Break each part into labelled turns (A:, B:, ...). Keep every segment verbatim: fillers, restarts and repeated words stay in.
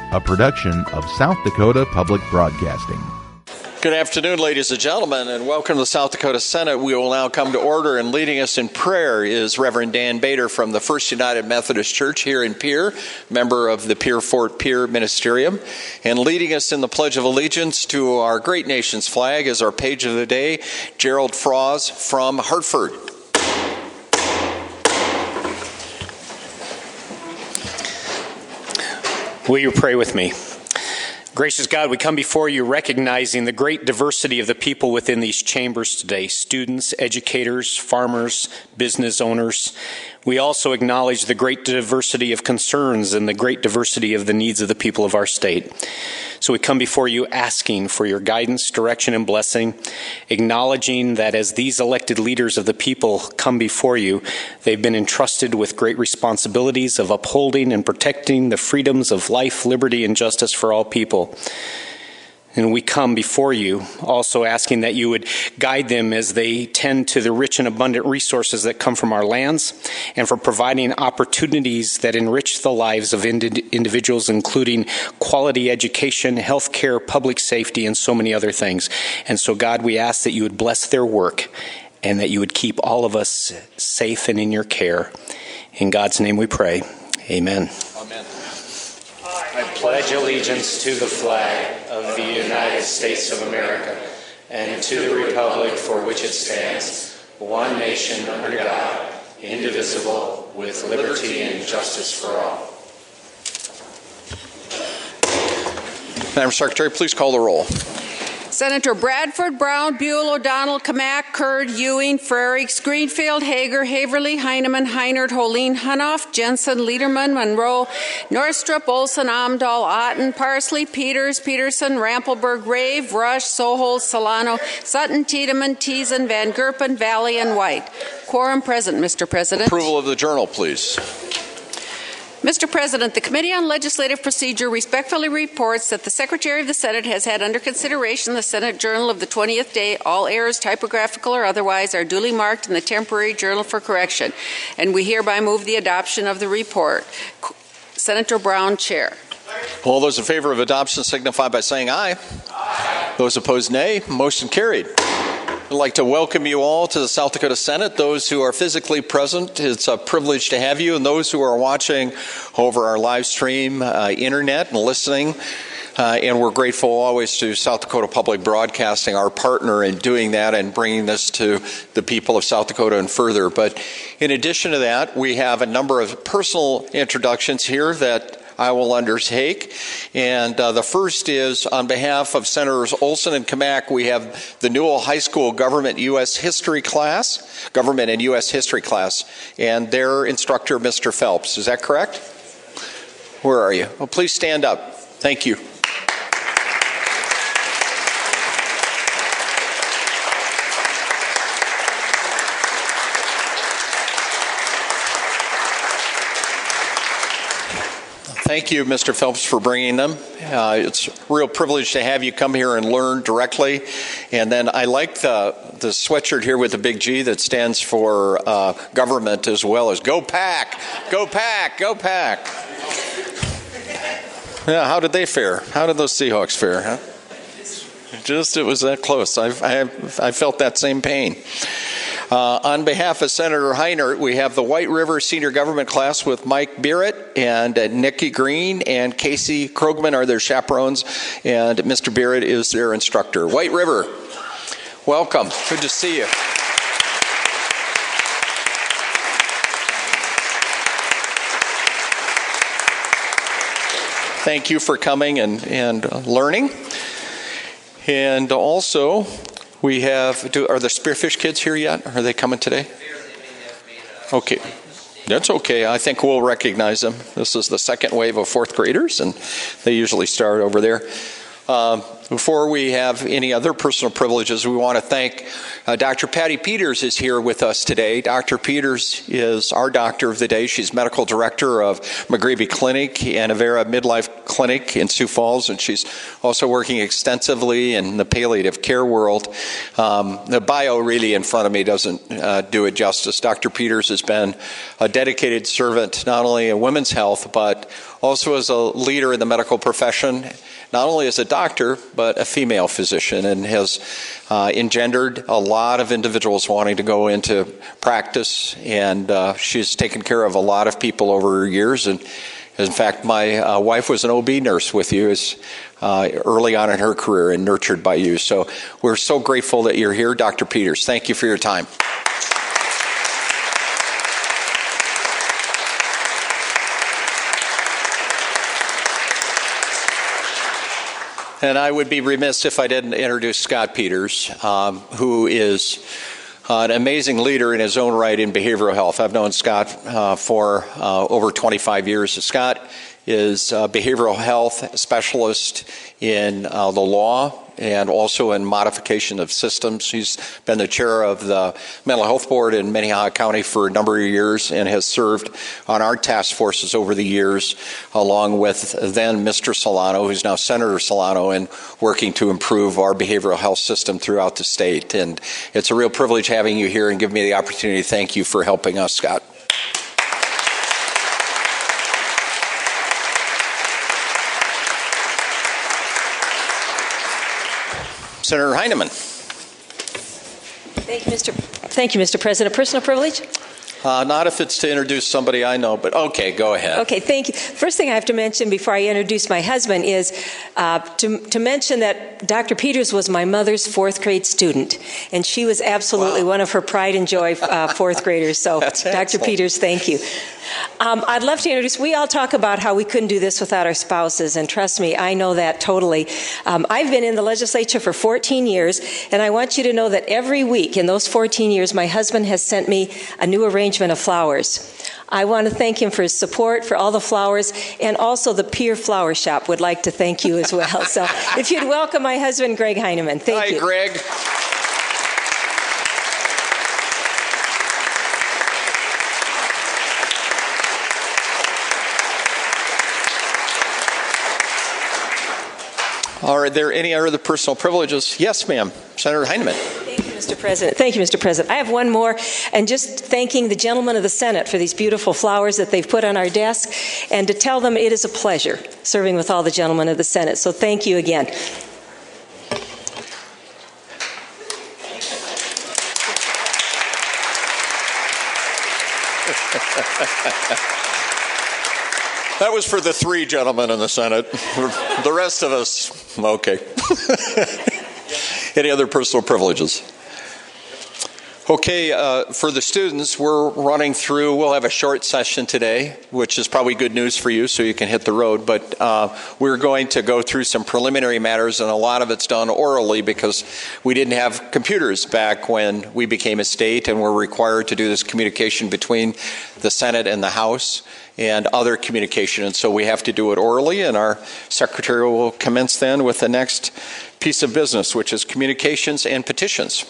A: a production of South Dakota Public Broadcasting.
B: Good afternoon, ladies and gentlemen, and welcome to the South Dakota Senate. We will now come to order, and leading us in prayer is Reverend Dan Bader from the First United Methodist Church here in Pierre, member of the Pierre Fort Pierre Ministerium. And leading us in the Pledge of Allegiance to our great nation's flag is our page of the day, Gerald Froz from Hartford.
C: Will you pray with me? Gracious God, we come before you recognizing the great diversity of the people within these chambers today, students, educators, farmers, business owners. We also acknowledge the great diversity of concerns and the great diversity of the needs of the people of our state. So we come before you asking for your guidance, direction, and blessing, acknowledging that as these elected leaders of the people come before you, they've been entrusted with great responsibilities of upholding and protecting the freedoms of life, liberty, and justice for all people. And we come before you also asking that you would guide them as they tend to the rich and abundant resources that come from our lands, and for providing opportunities that enrich the lives of ind- individuals, including quality education, health care, public safety, and so many other things. And so, God, we ask that you would bless their work and that you would keep all of us safe and in your care. In God's name we pray. Amen.
B: Amen.
C: I pledge allegiance to the flag of the United States of America and to the republic for which it stands, one nation under God, indivisible, with liberty and justice for all.
B: Madam Secretary, please call the roll.
D: Senator Bradford, Brown, Buell, O'Donnell, Kamak, Kurd, Ewing, Frerichs, Greenfield, Hager, Haverly, Heineman, Heinert, Holeen, Hunoff, Jensen, Liederman, Monroe, Norstrup, Olson, Amdahl, Otten, Parsley, Peters, Peterson, Rampelberg, Rave, Rush, Sohol, Solano, Sutton, Tiedemann, Teason, Van Gerpen, Valley, and White. Quorum present, Mister President.
B: Approval of the journal, please.
D: Mister President, the Committee on Legislative Procedure respectfully reports that the Secretary of the Senate has had under consideration the Senate Journal of the twentieth day. All errors, typographical or otherwise, are duly marked in the temporary journal for correction. And we hereby move the adoption of the report. Senator Brown, Chair.
B: All those in favor of adoption signify by saying aye. Aye. Those opposed, nay. Motion carried. I'd like to welcome you all to the South Dakota Senate. Those who are physically present, it's a privilege to have you. And those who are watching over our live stream, uh, internet, and listening, uh, and we're grateful always to South Dakota Public Broadcasting, our partner in doing that and bringing this to the people of South Dakota and further. But in addition to that, we have a number of personal introductions here that I will undertake. And uh, the first is on behalf of Senators Olson and Kamak, we have the Newell High School Government U S History class, Government and U S History class, and their instructor, Mister Phelps. Is that correct? Where are you? Well, please stand up. Thank you. Thank you, Mister Phelps, for bringing them. Uh, it's a real privilege to have you come here and learn directly. And then I like the, the sweatshirt here with the big G that stands for uh, government as well as Go Pack! Go Pack! Go Pack! Yeah, how did they fare? How did those Seahawks fare? Huh? Just, it was that close. I've, I, I felt that same pain. Uh, on behalf of Senator Heinert, we have the White River Senior Government class with Mike Beerett and uh, Nikki Green and Casey Krogman are their chaperones, and Mister Beerett is their instructor. White River, welcome. Good to see you. Thank you for coming and, and learning. And also, we have, do, are the Spearfish kids here yet? Are they coming today? Okay. That's okay. I think we'll recognize them. This is the second wave of fourth graders, and they usually start over there. Um, before we have any other personal privileges, we want to thank uh, Doctor Patty Peters is here with us today. Doctor Peters is our doctor of the day. She's medical director of McGreevy Clinic and Avera Midlife Clinic. clinic in Sioux Falls, and she's also working extensively in the palliative care world. Um, the bio really in front of me doesn't uh, do it justice. Doctor Peters has been a dedicated servant not only in women's health, but also as a leader in the medical profession, not only as a doctor, but a female physician, and has uh, engendered a lot of individuals wanting to go into practice, and uh, she's taken care of a lot of people over her years. And in fact, my uh, wife was an O B nurse with you as, uh, early on in her career and nurtured by you. So we're so grateful that you're here, Doctor Peters. Thank you for your time. And I would be remiss if I didn't introduce Scott Peters, um, who is uh, an amazing leader in his own right in behavioral health. I've known Scott uh, for uh, over twenty-five years. Scott is a behavioral health specialist in uh, the law and also in modification of systems. He's been the chair of the Mental Health Board in Minnehaha County for a number of years and has served on our task forces over the years, along with then Mister Solano, who's now Senator Solano, and working to improve our behavioral health system throughout the state. And it's a real privilege having you here and giving me the opportunity to thank you for helping us, Scott. Senator Heineman.
E: Thank you, Mister Thank you, Mister President. Personal privilege?
B: Uh, not if it's to introduce somebody I know, but okay, go ahead.
E: Okay, thank you. First thing I have to mention before I introduce my husband is uh, to, to mention that Doctor Peters was my mother's fourth grade student, and she was absolutely wow. one of her pride and joy uh, fourth graders. So, Doctor Peters, thank you. Um, I'd love to introduce, we all talk about how we couldn't do this without our spouses, and trust me, I know that totally. Um, I've been in the legislature for fourteen years, and I want you to know that every week in those fourteen years, my husband has sent me a new arrangement of flowers. I want to thank him for his support, for all the flowers, and also the Pier Flower Shop would like to thank you as well. So if you'd welcome my husband, Greg Heineman. Thank
B: Hi,
E: you.
B: Hi, Greg. Are there any other personal privileges? Yes, ma'am. Senator Heineman.
E: Thank you, Mister President. Thank you, Mister President. I have one more, and just thanking the gentlemen of the Senate for these beautiful flowers that they've put on our desk, and to tell them it is a pleasure serving with all the gentlemen of the Senate. So thank you again.
B: That was for the three gentlemen in the Senate. The rest of us, okay. Any other personal privileges? Okay, uh, for the students, we're running through, we'll have a short session today, which is probably good news for you, so you can hit the road, but uh, we're going to go through some preliminary matters, and a lot of it's done orally because we didn't have computers back when we became a state, and we're required to do this communication between the Senate and the House and other communication, and so we have to do it orally, and our secretary will commence then with the next piece of business, which is communications and petitions.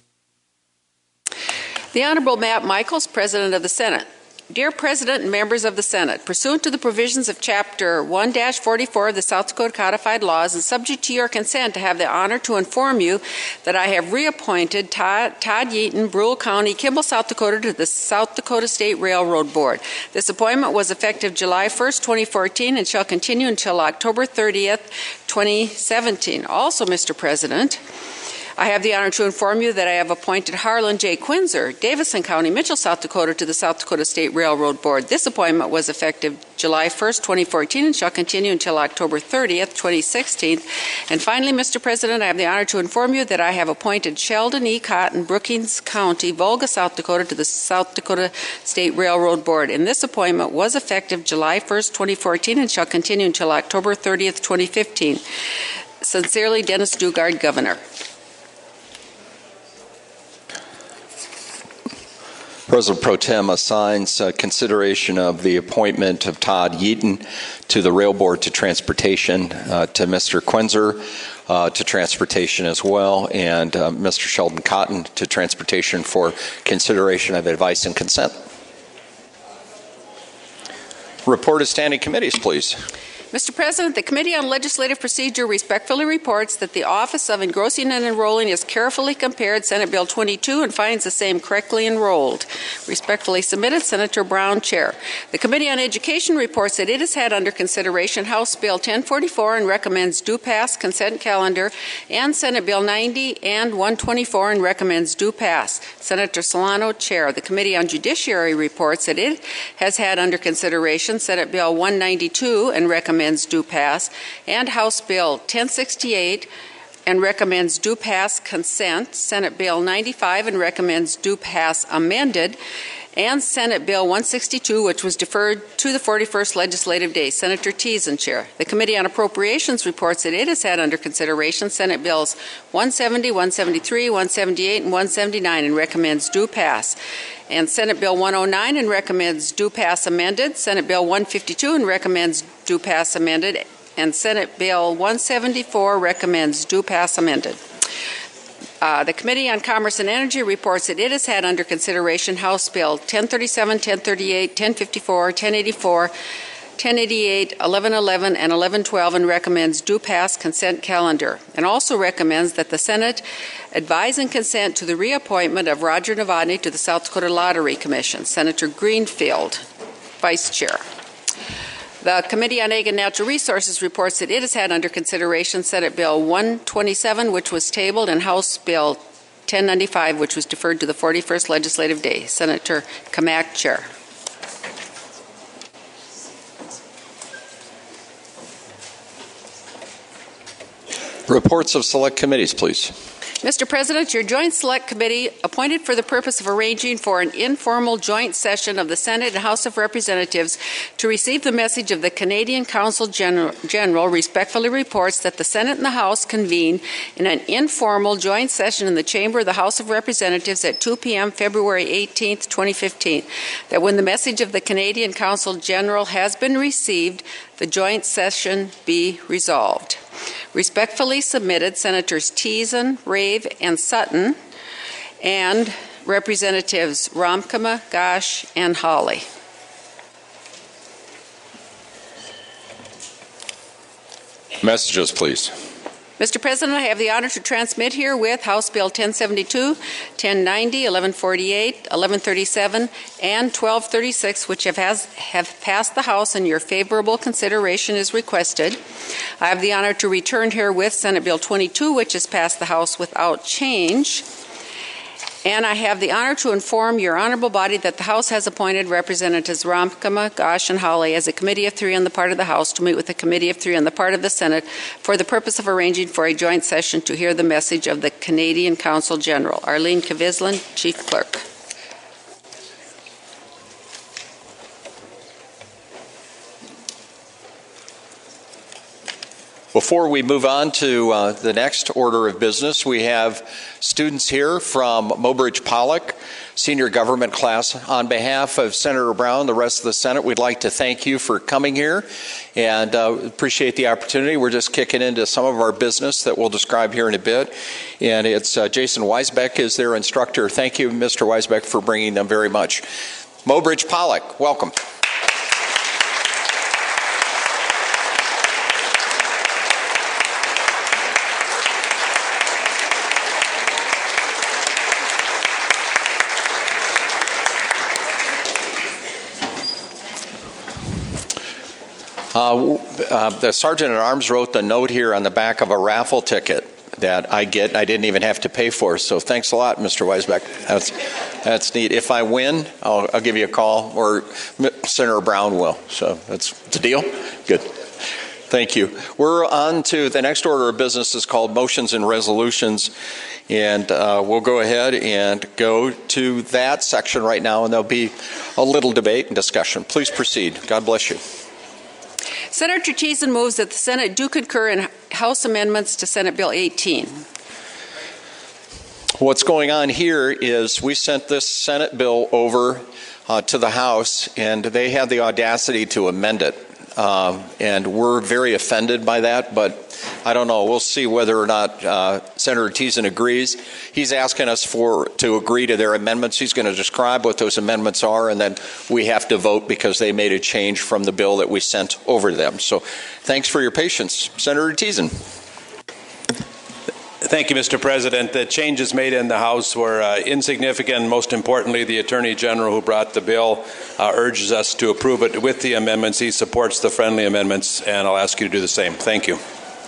D: The Honorable Matt Michaels, President of the Senate. Dear President and members of the Senate, pursuant to the provisions of Chapter one dash forty-four of the South Dakota Codified Laws, and subject to your consent, to have the honor to inform you that I have reappointed Todd, Todd Yeaton, Brule County, Kimball, South Dakota, to the South Dakota State Railroad Board. This appointment was effective July first, twenty fourteen, and shall continue until October thirtieth, twenty seventeen. Also, Mister President, I have the honor to inform you that I have appointed Harlan J. Quinzer, Davison County, Mitchell, South Dakota, to the South Dakota State Railroad Board. This appointment was effective July first, twenty fourteen, and shall continue until October thirtieth, twenty sixteen. And finally, Mister President, I have the honor to inform you that I have appointed Sheldon E. Cotton, Brookings County, Volga, South Dakota, to the South Dakota State Railroad Board. And this appointment was effective July first, twenty fourteen, and shall continue until October thirtieth, twenty fifteen. Sincerely, Dennis Dugard, Governor.
B: President Pro Tem assigns uh, consideration of the appointment of Todd Yeaton to the Rail Board to Transportation, uh, to Mister Quinzer uh, to Transportation as well, and uh, Mister Sheldon Cotton to Transportation for consideration of advice and consent. Report of standing committees, please.
D: Mister President, the Committee on Legislative Procedure respectfully reports that the Office of Engrossing and Enrolling has carefully compared Senate Bill twenty-two and finds the same correctly enrolled. Respectfully submitted, Senator Brown, Chair. The Committee on Education reports that it has had under consideration House Bill ten forty-four and recommends due pass consent calendar, and Senate Bill ninety and one twenty-four and recommends due pass. Senator Solano, Chair. The Committee on Judiciary reports that it has had under consideration Senate Bill one ninety-two and recommends due pass, and House Bill ten sixty-eight and recommends due pass consent, Senate Bill ninety-five and recommends due pass amended, and Senate Bill one sixty-two, which was deferred to the forty-first legislative day. Senator Teason, Chair. The Committee on Appropriations reports that it has had under consideration Senate Bills one seventy, one seventy-three, one seventy-eight, and one seventy-nine and recommends due pass, and Senate Bill one oh nine and recommends due pass amended, Senate Bill one fifty-two and recommends due pass amended, and Senate Bill one seventy-four recommends due pass amended. Uh, the Committee on Commerce and Energy reports that it has had under consideration House Bill ten thirty-seven, ten thirty-eight, ten fifty-four, ten eighty-four, ten eighty-eight, eleven eleven, and eleven twelve and recommends due pass consent calendar, and also recommends that the Senate advise and consent to the reappointment of Roger Novotny to the South Dakota Lottery Commission. Senator Greenfield, Vice Chair. The Committee on Ag and Natural Resources reports that it has had under consideration Senate Bill one twenty-seven, which was tabled, and House Bill ten ninety-five, which was deferred to the forty-first legislative day. Senator Kamak, Chair.
B: Reports of select committees, please.
D: Mister President, your Joint Select Committee, appointed for the purpose of arranging for an informal joint session of the Senate and House of Representatives to receive the message of the Canadian Consul General, General respectfully reports that the Senate and the House convene in an informal joint session in the chamber of the House of Representatives at two p.m. February eighteenth, twenty fifteen. That when the message of the Canadian Consul General has been received, the joint session be resolved. Respectfully submitted, Senators Teason, Rave, and Sutton, and Representatives Ramkama, Gosh, and Hawley.
B: Messages, please.
D: Mister President, I have the honor to transmit herewith House Bill ten seventy-two, ten ninety, eleven forty-eight, eleven thirty-seven, and twelve thirty-six, which have, has, have passed the House and your favorable consideration is requested. I have the honor to return herewith Senate Bill twenty-two, which has passed the House without change. And I have the honor to inform your honorable body that the House has appointed Representatives Ramkama, Gosh, and Hawley as a committee of three on the part of the House to meet with a committee of three on the part of the Senate for the purpose of arranging for a joint session to hear the message of the Canadian Consul General. Arlene Kavislin, Chief Clerk.
B: Before we move on to uh, the next order of business, we have students here from Mobridge Pollock Senior Government class. On behalf of Senator Brown, the rest of the Senate, we'd like to thank you for coming here and uh, appreciate the opportunity. We're just kicking into some of our business that we'll describe here in a bit. And it's uh, Jason Weisbeck is their instructor. Thank you, Mister Weisbeck, for bringing them very much. Mobridge Pollock, welcome. Uh, uh, the Sergeant at Arms wrote the note here on the back of a raffle ticket that I get. I didn't even have to pay for, so thanks a lot, Mister Weisbeck. That's that's neat. If I win, I'll, I'll give you a call, or Senator Brown will. So that's the deal. Good. Thank you. We're on to the next order of business is called motions and resolutions, and uh, we'll go ahead and go to that section right now, and there'll be a little debate and discussion. Please proceed. God bless you.
D: Senator Teason moves that the Senate do concur in House amendments to Senate Bill eighteen.
B: What's going on here is we sent this Senate bill over uh, to the House, and they had the audacity to amend it. Um, and we're very offended by that, but I don't know. We'll see whether or not uh, Senator Teason agrees. He's asking us for to agree to their amendments. He's going to describe what those amendments are, and then we have to vote because they made a change from the bill that we sent over to them. So thanks for your patience. Senator Teason.
F: Thank you, Mister President. The changes made in the House were uh, insignificant. Most importantly, the Attorney General who brought the bill uh, urges us to approve it with the amendments. He supports the friendly amendments, and I'll ask you to do the same. Thank you.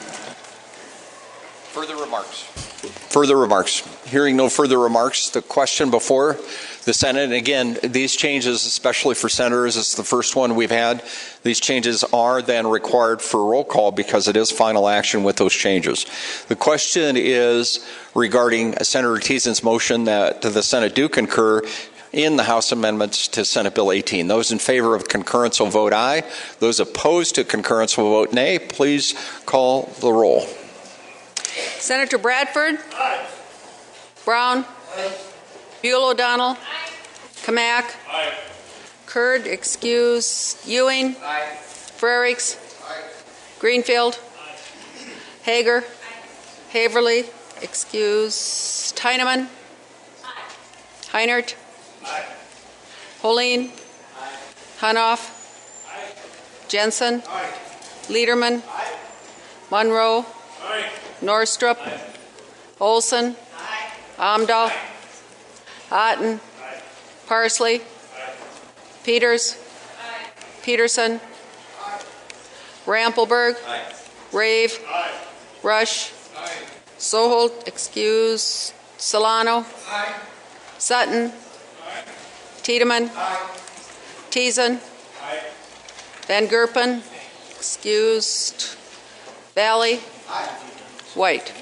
B: Further remarks? Further remarks? Hearing no further remarks, the question before the Senate, and again, these changes, especially for senators, it's the first one we've had. These changes are then required for roll call because it is final action with those changes. The question is regarding Senator Teason's motion that the Senate do concur in the House amendments to Senate Bill eighteen. Those in favor of concurrence will vote aye. Those opposed to concurrence will vote nay. Please call the roll.
D: Senator Bradford? Aye. Brown? Aye. Buell O'Donnell? Aye. Kamak? Aye. Kurd, excuse. Ewing? Aye. Frerichs? Aye. Greenfield? Aye. Hager? Aye. Haverly? Excuse. Heineman? Aye. Heinert? Aye. Holeen? Aye. Hunoff? Aye. Jensen? Aye. Liederman? Aye. Monroe? Aye. Norstrup? Aye. Olson? Aye. Amdahl? Aye. Otten? Aye. Parsley? Aye. Peters? Aye. Peterson? Aye. Rampelberg? Aye. Rave? Aye. Rush? Aye. Soholt, excuse. Solano? Aye. Sutton? Aye. Tiedemann? Aye. Teason? Aye. Van Gerpen? Excused. Valley? Aye. White.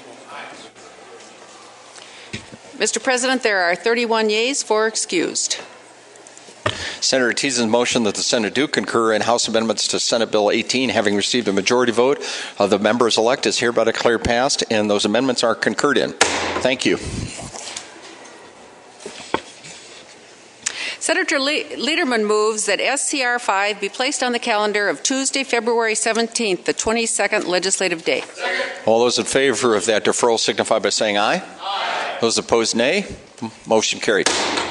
D: Mister President, there are thirty-one yeas, four excused.
B: Senator Teason's motion that the Senate do concur in House amendments to Senate Bill eighteen, having received a majority vote of the members elect, is hereby declared passed, and those amendments are concurred in. Thank you.
D: Senator Le- Liederman moves that S C R five be placed on the calendar of Tuesday, February seventeenth, the twenty-second legislative day.
B: All those in favor of that deferral signify by saying aye. Aye. Those opposed, nay. Motion carried.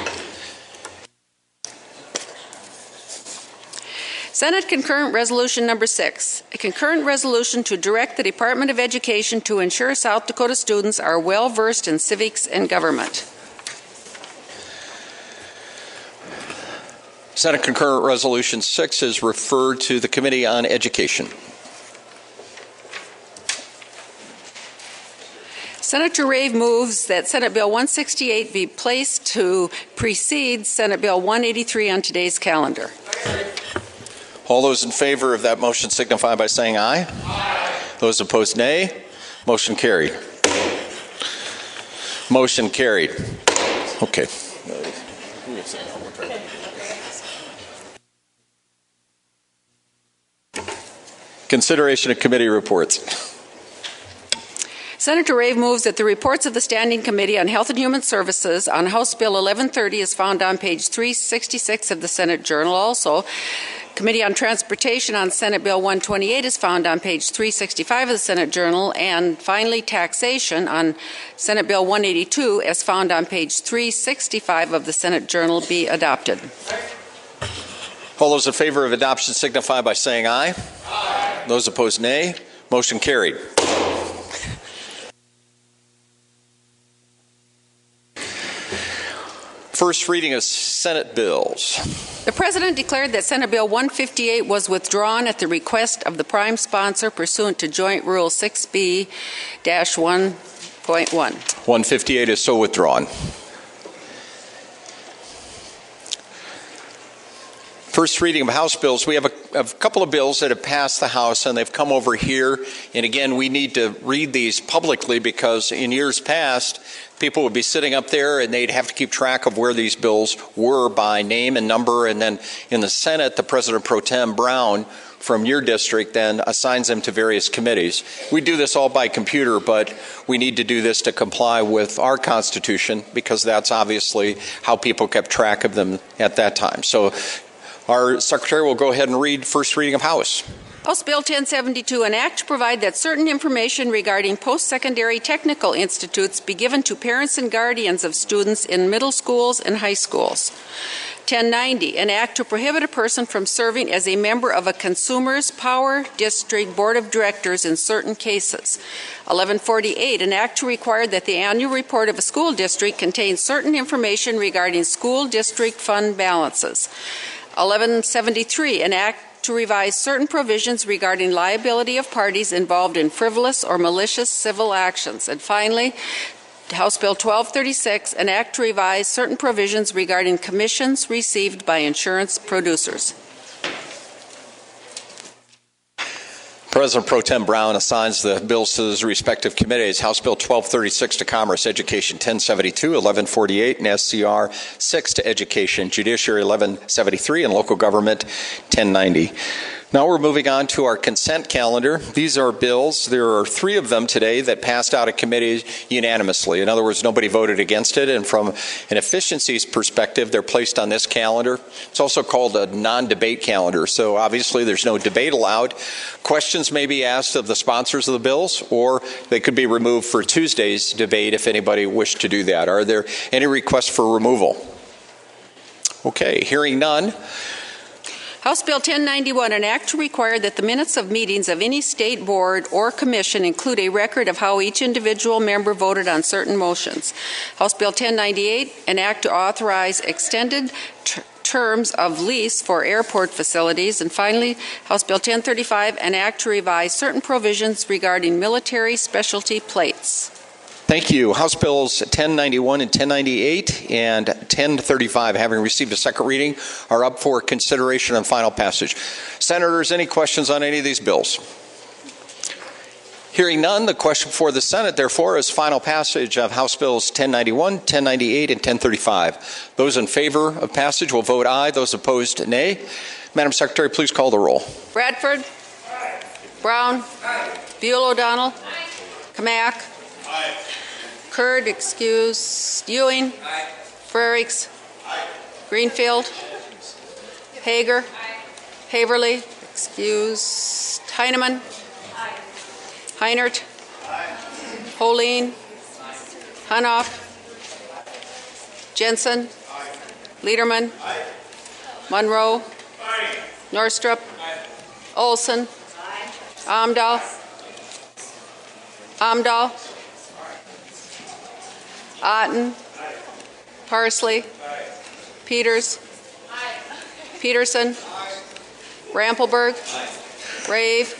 D: Senate Concurrent Resolution Number six, a concurrent resolution to direct the Department of Education to ensure South Dakota students are well versed in civics and government.
B: Senate Concurrent Resolution six is referred to the Committee on Education.
D: Senator Rave moves that Senate Bill one sixty-eight be placed to precede Senate Bill one eighty-three on today's calendar.
B: All those in favor of that motion signify by saying aye. Aye. Those opposed, nay. Motion carried. Motion carried. Okay. Consideration of committee reports.
D: Senator Rave moves that the reports of the Standing Committee on Health and Human Services on House Bill eleven thirty is found on page three sixty-six of the Senate Journal. Also, Committee on Transportation on Senate Bill one twenty-eight is found on page three sixty-five of the Senate Journal. And finally, Taxation on Senate Bill one eighty-two is found on page three sixty-five of the Senate Journal be adopted.
B: All those in favor of adoption signify by saying aye. Aye. Those opposed, nay. Motion carried. First reading of Senate bills.
D: The President declared that Senate Bill one fifty-eight was withdrawn at the request of the prime sponsor pursuant to Joint Rule six B one point one.
B: one fifty-eight is so withdrawn. First reading of House bills. We have a, a couple of bills that have passed the House and they've come over here. And again, we need to read these publicly because in years past, people would be sitting up there and they'd have to keep track of where these bills were by name and number. And then in the Senate, the President Pro Tem Brown from your district then assigns them to various committees. We do this all by computer, but we need to do this to comply with our Constitution because that's obviously how people kept track of them at that time. So our Secretary will go ahead and read first reading of House.
D: House Bill ten seventy-two, an act to provide that certain information regarding post-secondary technical institutes be given to parents and guardians of students in middle schools and high schools. ten ninety, an act to prohibit a person from serving as a member of a Consumers Power District Board of Directors in certain cases. eleven forty-eight, an act to require that the annual report of a school district contain certain information regarding school district fund balances. eleven seventy-three, an act to revise certain provisions regarding liability of parties involved in frivolous or malicious civil actions. And finally, House Bill twelve thirty-six, an act to revise certain provisions regarding commissions received by insurance producers.
B: President Pro Tem Brown assigns the bills to his respective committees. House Bill twelve thirty-six to Commerce, Education ten seventy-two, eleven forty-eight, and S C R six to Education, Judiciary eleven seventy-three, and Local Government ten ninety. Now we're moving on to our consent calendar. These are bills. There are three of them today that passed out of committee unanimously. In other words, nobody voted against it, and from an efficiencies perspective, they're placed on this calendar. It's also called a non-debate calendar, so obviously there's no debate allowed. Questions may be asked of the sponsors of the bills, or they could be removed for Tuesday's debate if anybody wished to do that. Are there any requests for removal? Okay, hearing none.
D: House Bill ten ninety-one, an act to require that the minutes of meetings of any state board or commission include a record of how each individual member voted on certain motions. House Bill ten ninety-eight, an act to authorize extended ter- terms of lease for airport facilities. And finally, House Bill ten thirty-five, an act to revise certain provisions regarding military specialty plates.
B: Thank you. House Bills ten ninety-one and ten ninety-eight and ten thirty-five, having received a second reading, are up for consideration and final passage. Senators, any questions on any of these bills? Hearing none, the question for the Senate, therefore, is final passage of House Bills ten ninety-one, ten ninety-eight, and ten thirty-five. Those in favor of passage will vote aye. Those opposed, nay. Madam Secretary, please call the roll.
D: Bradford? Aye. Brown? Aye. Buell O'Donnell? Aye. Kamak? Aye. Kurd, excused. Ewing? Aye. Frerichs? Aye. Greenfield? Hager? Aye. Haverly? Excused. Heineman? Aye. Heinert? Aye. Holeen? Aye. Hunoff? Jensen? Aye. Liederman? Aye. Monroe? Aye. Norstrup? Aye. Olson? Aye. Amdahl? Amdahl? Otten? Aye. Parsley? Aye. Peters? Aye. Peterson? Aye. Rampelberg? Aye. Rave?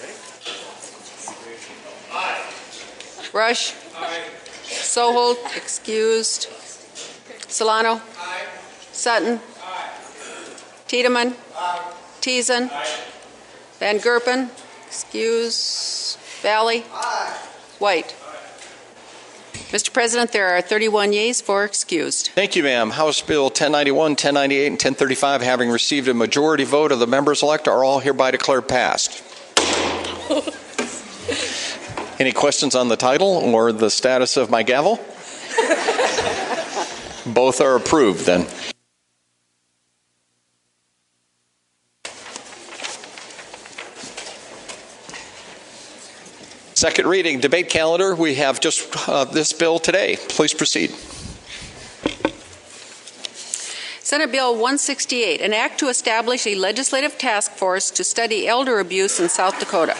D: Aye. Rush? Aye. Sohold? Excused. Solano? Aye. Sutton? Aye. Tiedemann? Aye. Teason? Aye. Van Gerpen? Excused. Valley? Aye. White? Mister President, there are thirty-one yeas, four excused.
B: Thank you, ma'am. House Bill ten ninety-one, ten ninety-eight, and ten thirty-five, having received a majority vote of the members-elect, are all hereby declared passed. Any questions on the title or the status of my gavel? Both are approved, then. Second reading, debate calendar. We have just uh, this bill today. Please proceed.
D: Senate Bill one sixty-eight, an act to establish a legislative task force to study elder abuse in South Dakota.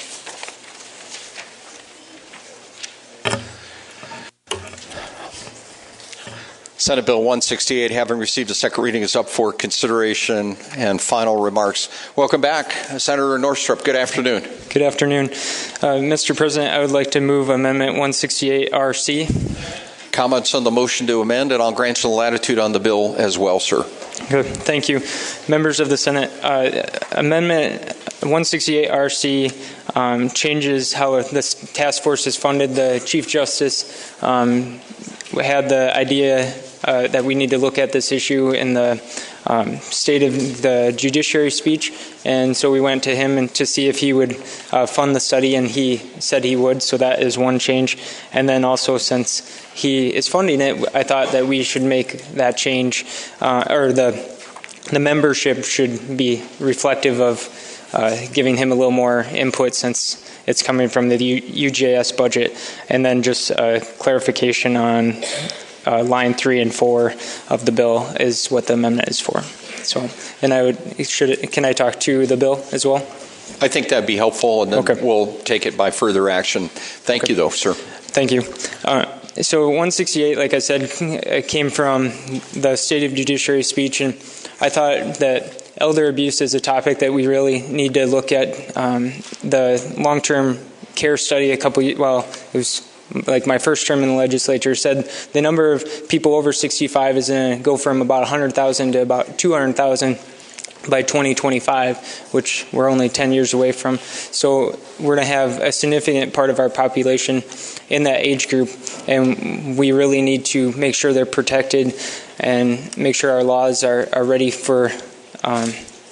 B: Senate Bill one sixty-eight, having received a second reading, is up for consideration and final remarks. Welcome back, Senator Norstrup. Good afternoon.
G: Good afternoon. Uh, Mister President, I would like to move Amendment one sixty-eight R C.
B: Comments on the motion to amend, and I'll grant you latitude on the bill as well, sir.
G: Good. Thank you. Members of the Senate, uh, Amendment one sixty-eight R C um, changes how this task force is funded. The Chief Justice um, had the idea Uh, that we need to look at this issue in the um, State of the Judiciary speech, and so we went to him and to see if he would uh, fund the study, and he said he would, so that is one change. And then also, since he is funding it, I thought that we should make that change, uh, or the the membership should be reflective of uh, giving him a little more input since it's coming from the U J S budget, and then just uh, clarification on uh, line three and four of the bill is what the amendment is for. So, and I would should it, can I talk to the bill as well?
B: I think that'd be helpful, and then
G: okay.
B: we'll take it by further action. Thank
G: okay.
B: you, though, sir.
G: Thank you. Uh, so one sixty-eight, like I said, came from the State of Judiciary speech, and I thought that elder abuse is a topic that we really need to look at. Um, the long-term care study a couple, well, it was like my first term in the legislature, said the number of people over sixty-five is going to go from about one hundred thousand to about two hundred thousand by twenty twenty-five, which we're only ten years away from. So we're going to have a significant part of our population in that age group, and we really need to make sure they're protected and make sure our laws are, are ready for, um,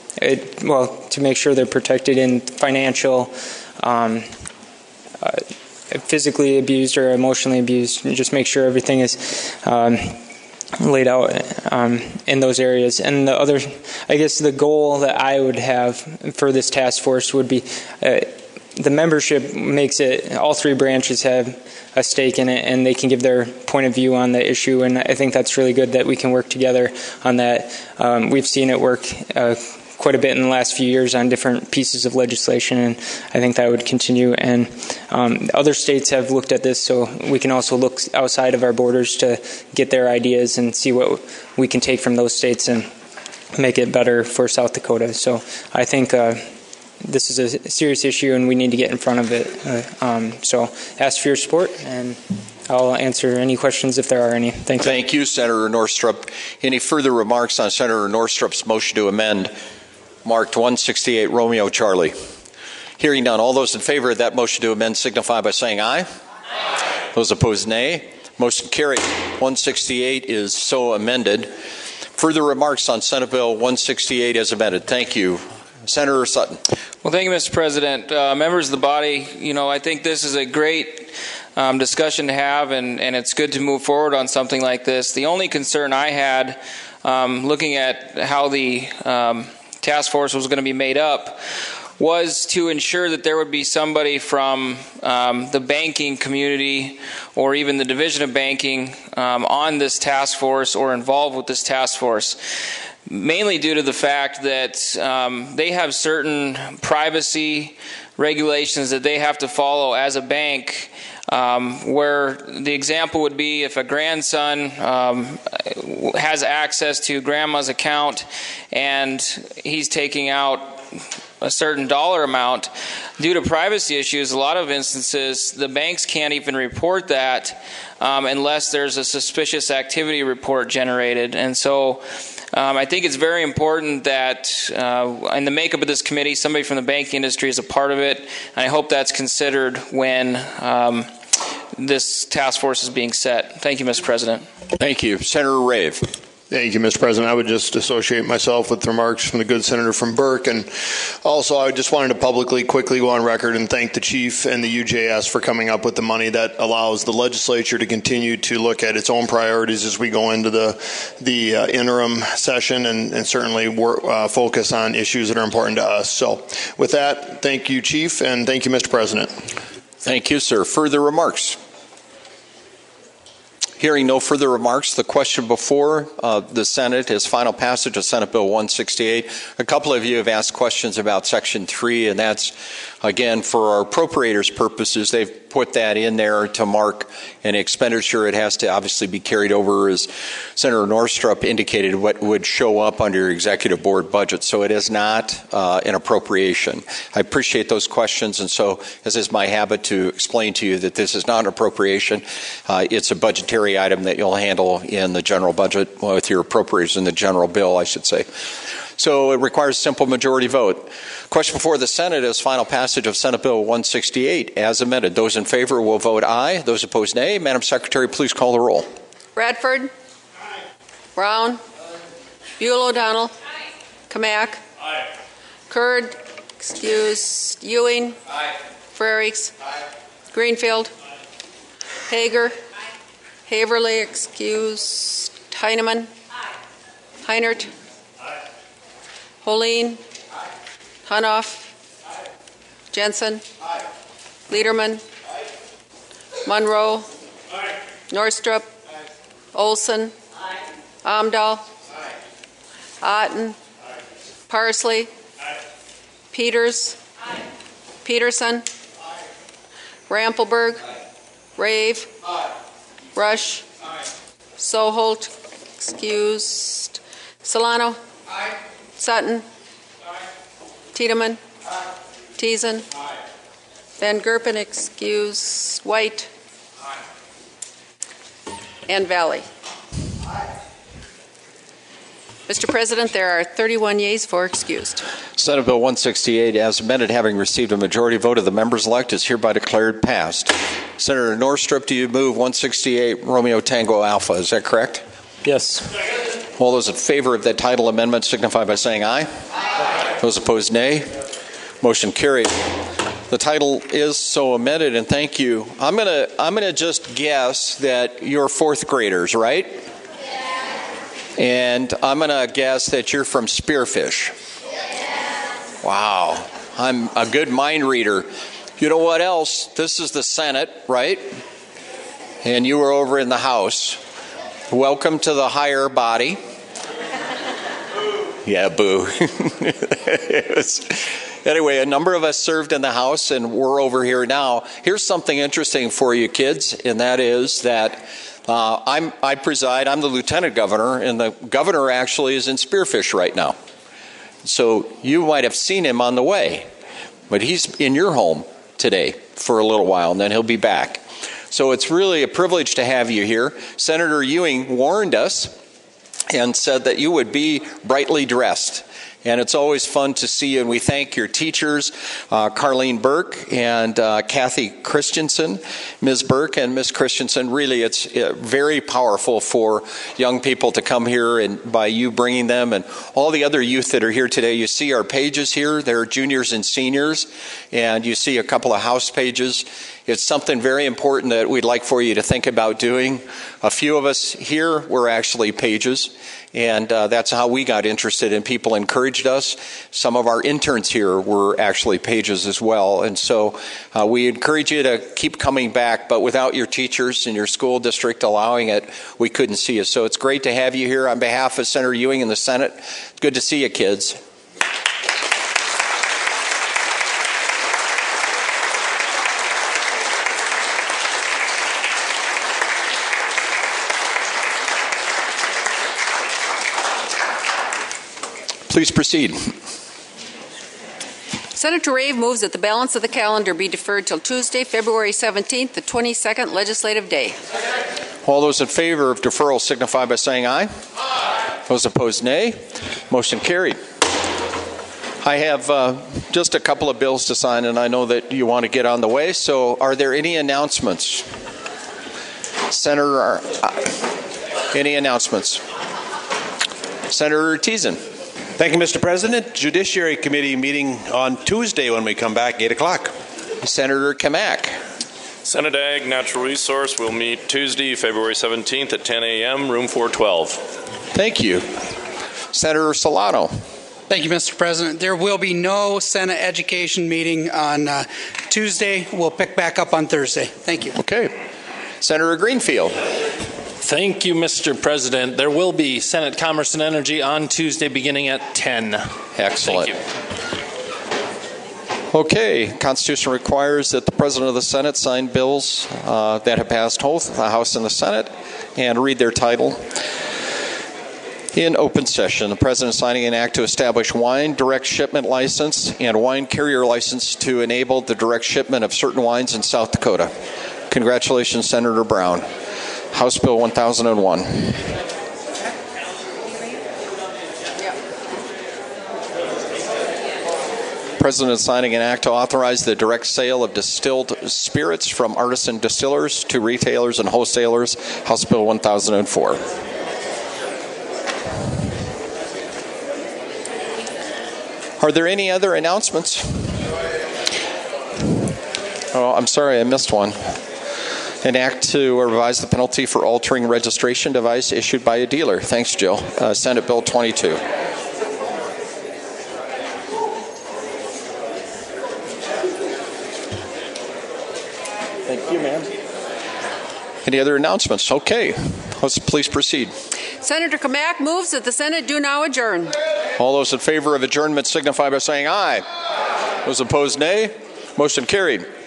G: it, well, to make sure they're protected in financial, um, uh, physically abused or emotionally abused, and just make sure everything is um, laid out um, in those areas. And the other, I guess the goal that I would have for this task force would be uh, the membership makes it, all three branches have a stake in it, and they can give their point of view on the issue, and I think that's really good that we can work together on that. Um, we've seen it work uh, quite a bit in the last few years on different pieces of legislation, and I think that would continue. And um, other states have looked at this, so we can also look outside of our borders to get their ideas and see what we can take from those states and make it better for South Dakota. So I think uh, this is a serious issue, and we need to get in front of it. Uh, um, so ask for your support, and I'll answer any questions if there are any. Thank you.
B: Thank you, Senator Northrup. Any further remarks on Senator Northrup's motion to amend marked one sixty-eight Romeo Charlie? Hearing none, all those in favor of that motion to amend signify by saying aye. Aye. Those opposed, nay. Motion carried. one sixty-eight is so amended. Further remarks on Senate Bill one sixty-eight as amended. Thank you. Senator Sutton.
H: Well, thank you, Mister President. Uh, members of the body, you know, I think this is a great um, discussion to have, and, and it's good to move forward on something like this. The only concern I had um, looking at how the um, task force was going to be made up was to ensure that there would be somebody from um, the banking community or even the Division of Banking um, on this task force or involved with this task force, mainly due to the fact that um, they have certain privacy regulations that they have to follow as a bank, um, where the example would be if a grandson um, has access to grandma's account and he's taking out a certain dollar amount, due to privacy issues, a lot of instances the banks can't even report that um, unless there's a suspicious activity report generated. And so um, I think it's very important that uh, in the makeup of this committee, somebody from the banking industry is a part of it, and I hope that's considered when um, this task force is being set. Thank you, Mister President.
B: Thank you. Senator Rave.
I: Thank you, Mister President. I would just associate myself with the remarks from the good senator from Burke. And also, I just wanted to publicly quickly go on record and thank the chief and the U J S for coming up with the money that allows the legislature to continue to look at its own priorities as we go into the the uh, interim session and, and certainly work, uh, focus on issues that are important to us. So with that, thank you, Chief, and thank you, Mister President.
B: Thank you, sir. Further remarks? Hearing no further remarks, the question before uh, the Senate is final passage of Senate Bill one sixty-eight. A couple of you have asked questions about Section three, and that's, again, for our appropriators purposes. They've put that in there to mark an expenditure. It has to obviously be carried over, as Senator Northrup indicated, what would show up under your executive board budget. So it is not uh, an appropriation. I appreciate those questions, and so, as is my habit, to explain to you that this is not an appropriation. Uh, it's a budgetary item that you'll handle in the general budget, well, with your appropriators in the general bill, I should say. So it requires a simple majority vote. Question before the Senate is final passage of Senate Bill one sixty-eight as amended. Those in favor will vote aye. Those opposed, nay. Madam Secretary, please call the roll.
D: Bradford. Aye. Brown. Aye. Buell O'Donnell. Aye. Kamak.
J: Aye.
D: Kurd. Excuse. Ewing.
J: Aye.
D: Frerichs.
J: Aye.
D: Greenfield.
J: Aye.
D: Hager.
J: Aye.
D: Haverly. Excuse. Heineman. Aye. Heinert.
J: Aye.
D: Holeen.
J: Aye.
D: Hunoff. Jensen. Aye. Lederman. Aye. Monroe. Aye. Norstrup. Aye. Olson. Aye. Amdahl. Aye. Otten. Aye. Parsley. Aye. Peters. Aye. Peterson. Aye. Rampelberg. Aye. Rave. Aye. Rush. Aye. Soholt. Excused. Solano. Aye. Sutton. Aye. Tiedemann. Aye. Teason. Aye. Van Gerpen excused. White. Aye. And Valley. Aye. Mister President, there are thirty-one yeas, four excused.
B: Senate Bill one sixty-eight, as amended, having received a majority vote of the members elect, is hereby declared passed. Senator Norstrup, do you move one sixty-eight Romeo Tango Alpha? Is that correct?
G: Yes.
B: All those in favor of that title amendment signify by saying aye. Aye. Those opposed, nay. Motion carried. The title is so amended, and thank you. I'm gonna I'm gonna just guess that you're fourth graders, right? Yeah. And I'm gonna guess that you're from Spearfish. Yeah. Wow. I'm a good mind reader. You know what else? This is the Senate, right? And you were over in the House. Welcome to the higher body. Yeah, boo. It was, anyway, a number of us served in the House, and we're over here now. Here's something interesting for you kids, and that is that uh, I'm, I preside, I'm the lieutenant governor, and the governor actually is in Spearfish right now. So you might have seen him on the way, but he's in your home today for a little while, and then he'll be back. So it's really a privilege to have you here. Senator Ewing warned us and said that you would be brightly dressed. And it's always fun to see you, and we thank your teachers, uh, Carlene Burke and uh, Kathy Christensen, Miz Burke and Miz Christensen. Really, it's uh, very powerful for young people to come here, and by you bringing them and all the other youth that are here today. You see our pages here. They're juniors and seniors, and you see a couple of house pages. It's something very important that we'd like for you to think about doing. A few of us here were actually pages, and uh, that's how we got interested, and people encouraged us. Some of our interns here were actually pages as well, and so uh, we encourage you to keep coming back, but without your teachers and your school district allowing it, we couldn't see you. So it's great to have you here. On behalf of Senator Ewing and the Senate, it's good to see you, kids. Please proceed.
D: Senator Rave moves that the balance of the calendar be deferred till Tuesday, February seventeenth, the twenty-second legislative day.
B: All those in favor of deferral signify by saying aye. Aye. Those opposed, nay. Motion carried. I have uh, just a couple of bills to sign, and I know that you want to get on the way. So are there any announcements? Senator, uh, any announcements? Senator Teason.
F: Thank you, Mister President. Judiciary Committee meeting on Tuesday when we come back, eight o'clock.
B: Senator Kamak.
J: Senate Ag Natural Resource will meet Tuesday, February seventeenth at ten a.m., room four twelve.
B: Thank you. Senator Solano.
K: Thank you, Mister President. There will be no Senate Education meeting on uh, Tuesday. We'll pick back up on Thursday. Thank you.
B: Okay. Senator Greenfield.
L: Thank you, Mister President. There will be Senate Commerce and Energy on Tuesday beginning at ten.
B: Excellent.
L: Thank you.
B: Okay. Constitution requires that the President of the Senate sign bills uh, that have passed both the House and the Senate and read their title. In open session, the President is signing an act to establish wine direct shipment license and wine carrier license to enable the direct shipment of certain wines in South Dakota. Congratulations, Senator Brown. House Bill one thousand one. President is signing an act to authorize the direct sale of distilled spirits from artisan distillers to retailers and wholesalers. House Bill one thousand four. Are there any other announcements? Oh, I'm sorry, I missed one. An act to revise the penalty for altering registration device issued by a dealer. Thanks, Jill. Uh, Senate Bill twenty-two. Any other announcements? Okay, let's please proceed.
D: Senator Kamak moves that the Senate do now adjourn.
B: All those in favor of adjournment signify by saying aye. Aye. Those opposed, nay. Motion carried.